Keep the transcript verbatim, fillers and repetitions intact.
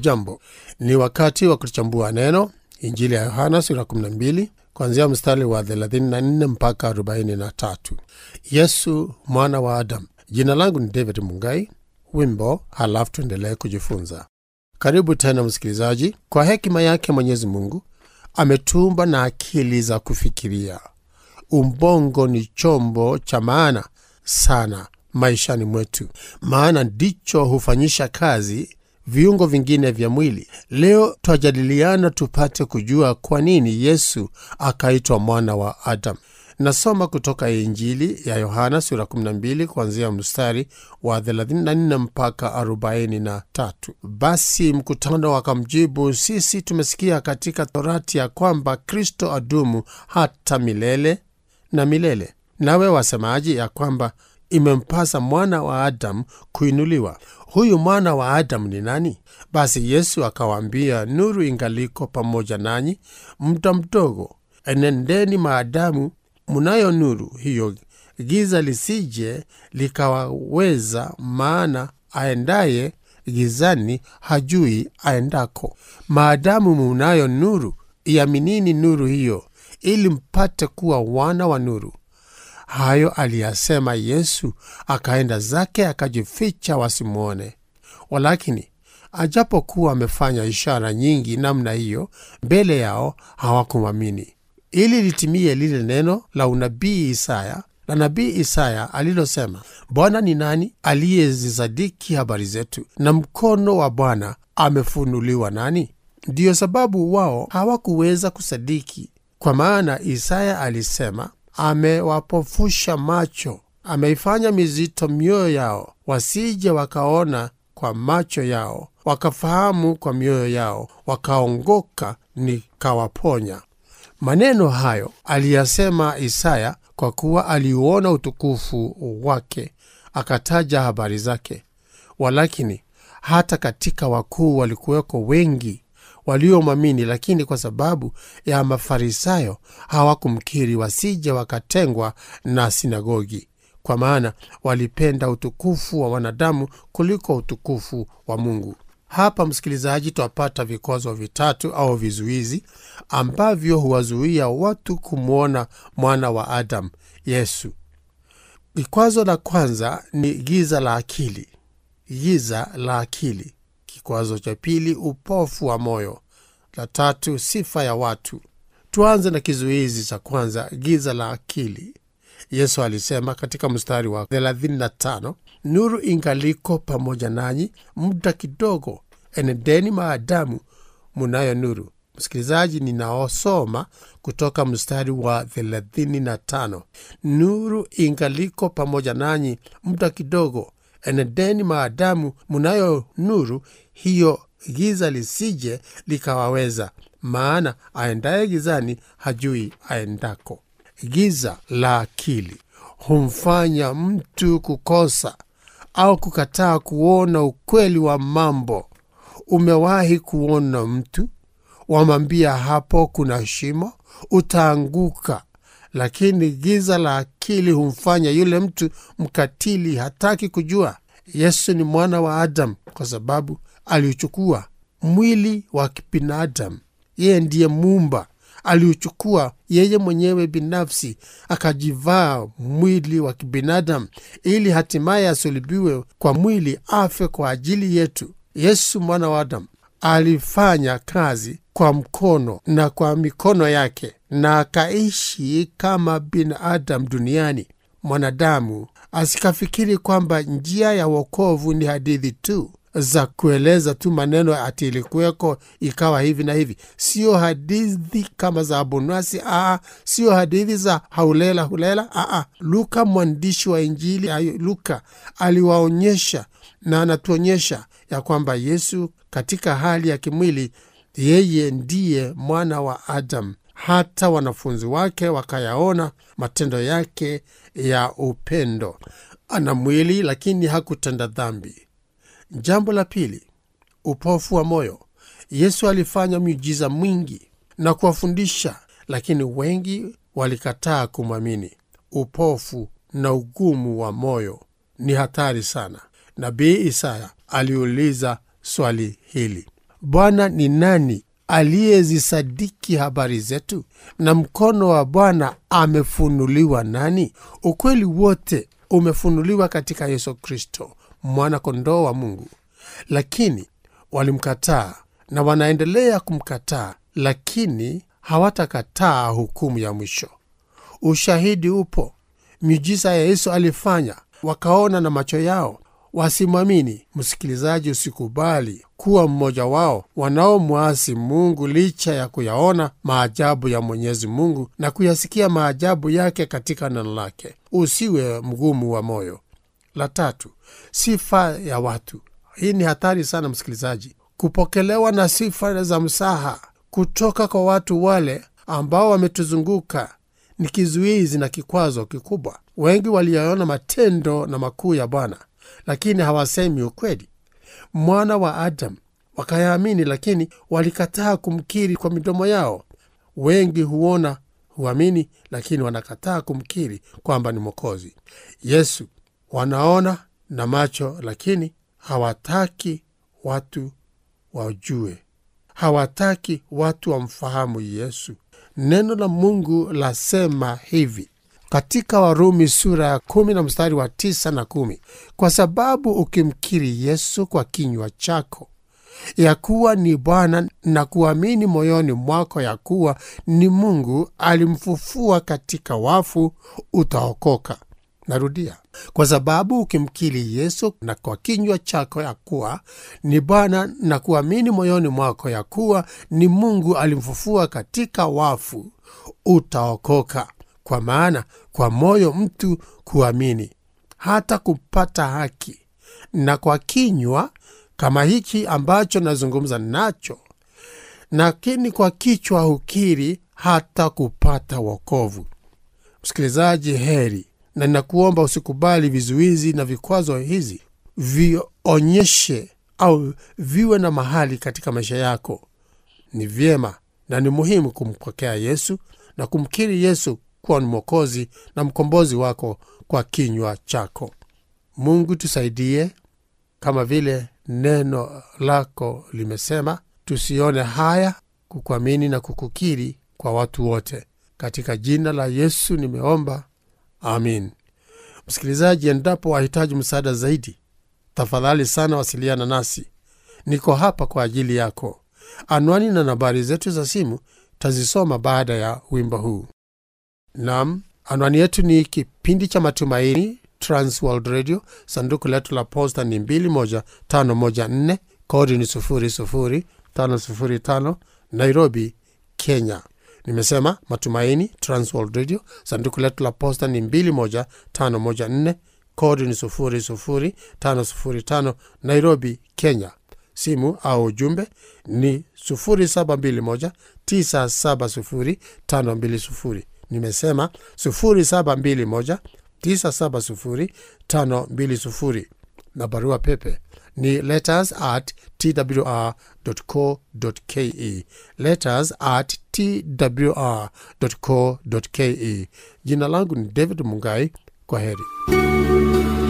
Hujambo, ni wakati wa kuchambua neno. Injili ya Yohana sura kumi na mbili kuanzia mstari wa thelathini na nne mpaka arobaini na tatu. Yesu mwana wa Adam. Jina langu ni David Mungai. Wimbo, halafu tuendelee kujifunza. Karibu tena msikilizaji. Kwa hekima yake Mwenyezi Mungu ametumba na akili za kufikiria. Umbongo ni chombo cha maana sana maishani mwetu, maana ndicho hufanyisha kazi viungo vingine vya mwili. Leo twajadiliana tupate kujua kwa nini Yesu akaitwa mwana wa Adam. Nasoma kutoka Injili ya Yohana sura kumi na mbili kuanzia mstari wa thelathini na nne mpaka arobaini na tatu. Basi mkutano wakamjibu, sisi tumesikia katika Torati ya kwamba Kristo adumu hata milele na milele. Nawe wasemaje ya kwamba imempasa mwana wa Adam kuinuliwa? Huyu mwana wa Adam ni nani? Basi Yesu akawaambia, nuru ingaliko pamoja nanyi muda mdogo. Enendeni maadamu munayo nuru hiyo, giza lisije likawaweza, maana aendaye gizani hajui aendako. Maadamu munayo nuru, iaminini nuru hiyo, ili mpate kuwa wana wa nuru. Hayo aliyasema Yesu, akaenda zake akajificha wasimuone. Walakini ajapokuwa amefanya ishara nyingi namna hiyo mbele yao, hawakumwamini. Ili litimie lile neno la unabii Isaya, la nabii Isaya alilosema, Bwana ni nani aliyezisadiki habari zetu, na mkono wa Bwana amefunuliwa nani? Ndiyo sababu wao hawakuweza kusadiki, kwa maana Isaya alisema, amewapofusha macho, ameifanya mizito mioyo yao, wasije wakaona kwa macho yao, wakafahamu kwa mioyo yao, wakaongoka nikawaponya. Maneno hayo aliyasema Isaya kwa kuwa aliuona utukufu wake, akataja habari zake. Walakini hata katika wakuu walikuweko wengi waliomwamini, lakini kwa sababu ya Mafarisayo hawakumkiri, wasije wakatengwa na sinagogi, kwa maana walipenda utukufu wa wanadamu kuliko utukufu wa Mungu. Hapa msikilizaji, twapata vikwazo vitatu au vizuizi ambavyo huwazuia watu kumwona mwana wa Adam, Yesu. Kikwazo la kwanza ni giza la akili. Giza la akili. Kikwazo cha pili, upofu wa moyo. La tatu, sifa ya watu. Tuanze na kizuizi cha kwanza, giza la akili. Yesu alisema katika mstari wa thelathini na tano, nuru ingaliko pamoja nanyi muda kidogo, enendeni maadamu munayo nuru. Msikilizaji, ninaosoma kutoka mstari wa thelathini na tano, nuru ingaliko pamoja nanyi muda kidogo, enendeni maadamu munayo nuru hiyo, giza lisije likawaweza, maana aendaye gizani hajui aendako. Giza la akili humfanya mtu kukosa au kukataa kuona ukweli wa mambo. Umewahi kuona mtu wamwambia hapo kuna shimo, utaanguka, lakini giza la akili humfanya yule mtu mkatili, hataki kujua. Yesu ni mwana wa Adam kwa sababu aliuchukua mwili wa kibinadamu. Yeye ndiye muumba. Aliuchukua yeye mwenyewe binafsi, akajivaa mwili wa kibinadamu ili hatimaye asulubiwe kwa mwili, afe kwa ajili yetu. Yesu mwana wa Adam alifanya kazi kwa mkono na kwa mikono yake, na akaishi kama binadamu duniani. Mwanadamu asikafikiri kwamba njia ya wokovu ni hadithi tu za kueleza tu maneno ati ilikuweko ikawa hivi na hivi. Sio hadithi kama za Abunwasi, aa, sio hadithi za haulela hulela, aa. Luka, mwandishi wa Injili ya Luka, aliwaonyesha na anatuonyesha ya kwamba Yesu katika hali ya kimwili, yeye ndiye mwana wa Adam. Hata wanafunzi wake wakayaona matendo yake ya upendo. Ana mwili lakini hakutenda dhambi. Jambo la pili, upofu wa moyo. Yesu alifanya miujiza mingi na kuwafundisha, lakini wengi walikataa kumwamini. Upofu na ugumu wa moyo ni hatari sana. Nabii Isaya aliuliza swali hili. Bwana ni nani aliyezisadiki habari zetu? Na mkono wa Bwana amefunuliwa nani? Ukweli wote umefunuliwa katika Yesu Kristo, mwana kondoo wa Mungu. Lakini walimkataa na wanaendelea kumkataa, lakini hawatakataa hukumu ya mwisho. Ushahidi upo. Miujiza ya Yesu alifanya, wakaona na macho yao, wasimwamini. Msikilizaji, usikubali kuwa mmoja wao wanaomwasi Mungu licha ya kuyaona maajabu ya Mwenyezi Mungu na kuyasikia maajabu yake katika neno lake. Usiwe mgumu wa moyo. La tatu, sifa ya watu. Hii ni hatari sana msikilizaji. Kupokelewa na sifa za msaha kutoka kwa watu wale ambao wametuzunguka ni kizuizi na kikwazo kikubwa. Wengi waliyaona matendo na makuu ya Bwana, lakini hawasemi ukweli. Mwana wa Adam wakayaamini, lakini walikataa kumkiri kwa midomo yao. Wengi huona, huamini, lakini wanakataa kumkiri kwamba ni Mwokozi. Yesu wanaona na macho, lakini hawataki watu wajue. Hawataki watu wamfahamu Yesu. Neno la Mungu lasema hivi katika Warumi sura ya kumi na mstari wa tisa na kumi: kwa sababu ukimkiri Yesu kwa kinywa chako ya kuwa ni Bwana na kuamini moyoni mwako ya kuwa ni Mungu alimfufua katika wafu, utaokoka. Narudia, kwa sababu ukimkiri Yesu na kwa kinywa chako ya kuwa ni Bwana na kuamini moyoni mwako ya kuwa ni Mungu alimfufua katika wafu, utaokoka. Kwa maana kwa moyo mtu kuamini hata kupata haki, na kwa kinywa kama hiki ambacho nazungumza nacho, lakini kwa kichwa hukiri hata kupata wokovu. Msikilizaji, heri na ninakuomba usikubali vizuizi na vikwazo hizi vionyeshe au viwe na mahali katika maisha yako. Ni vyema na ni muhimu kumpokea Yesu na kumkiri Yesu kuwa ni Mwokozi na mkombozi wako kwa kinywa chako. Mungu tusaidie, kama vile neno lako limesema, tusione haya kukuamini na kukukiri kwa watu wote. Katika jina la Yesu nimeomba, amin. Msikilizaji, endapo wahitaji msaada zaidi, tafadhali sana wasiliana nasi. Niko hapa kwa ajili yako. Anwani na nambari zetu za simu tazisoma baada ya wimbo huu. Naam, anwani yetu ni Kipindi cha Matumaini, Transworld Radio, sanduku letu la posta ni mbili moja tano moja nne, kodi ni sufuri sufuri tano sufuri tano, Nairobi, Kenya. Nimesema Matumaini, Transworld Radio, sanduku letu la posta ni mbili moja tano moja nne, kodi ni sufuri sufuri tano sufuri tano, Nairobi, Kenya. Simu au ujumbe ni sufuri saba mbili moja tisa saba sufuri tano mbili sufuri. Nimesema sufuri saba mbili moja tisa saba sufuri tano mbili sufuri. Na barua pepe ni letters at t w r dot co dot k e, letters at t w r dot co dot k e. Jina langu ni David Mungai. Kwa heri.